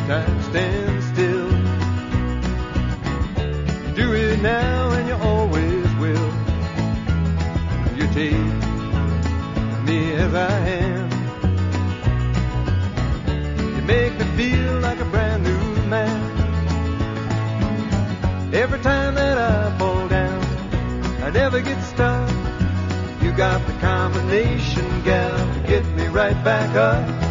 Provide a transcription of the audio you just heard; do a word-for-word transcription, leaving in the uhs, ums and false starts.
time stands still. You do it now and you always will. You take me as I am. You make me feel like a brand new man. Every time that I fall down, I never get stuck. You got the combination, gal, to get me right back up.